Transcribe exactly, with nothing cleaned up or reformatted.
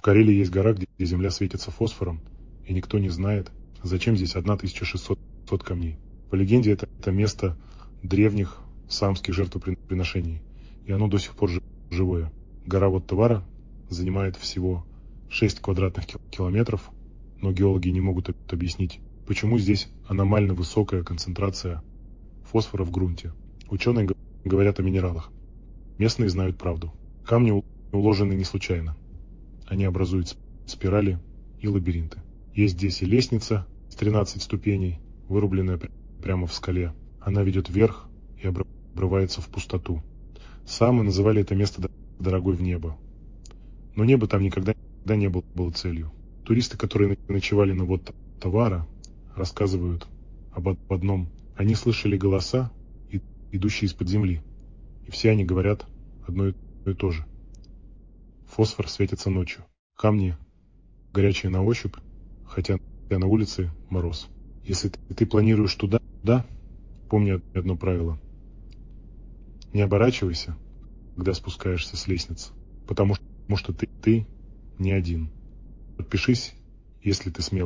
Карелии есть гора, где земля светится фосфором, и никто не знает, зачем здесь тысяча шестьсот камней. По легенде, это, это место древних самских жертвоприношений, и оно до сих пор живое. Гора Вот-Тавара занимает всего шесть квадратных километров, но геологи не могут объяснить, почему здесь аномально высокая концентрация фосфора в грунте. Ученые говорят о минералах. Местные знают правду. Камни уложены не случайно. Они образуют спирали и лабиринты. Есть здесь и лестница с тринадцати ступеней, вырубленная прямо в скале. Она ведет вверх и обрывается в пустоту. Самы называли это место дорогой в небо. Но небо там никогда не было, было целью. Туристы, которые ночевали на Вот-Тавара, рассказывают об одном. Они слышали голоса, идущие из-под земли. И все они говорят одно и то же. Фосфор светится ночью. Камни горячие на ощупь, хотя на улице мороз. Если ты, ты планируешь туда, да, помни одно правило. Не оборачивайся, когда спускаешься с лестницы, потому что, потому что ты, ты не один. Подпишись, если ты смелый.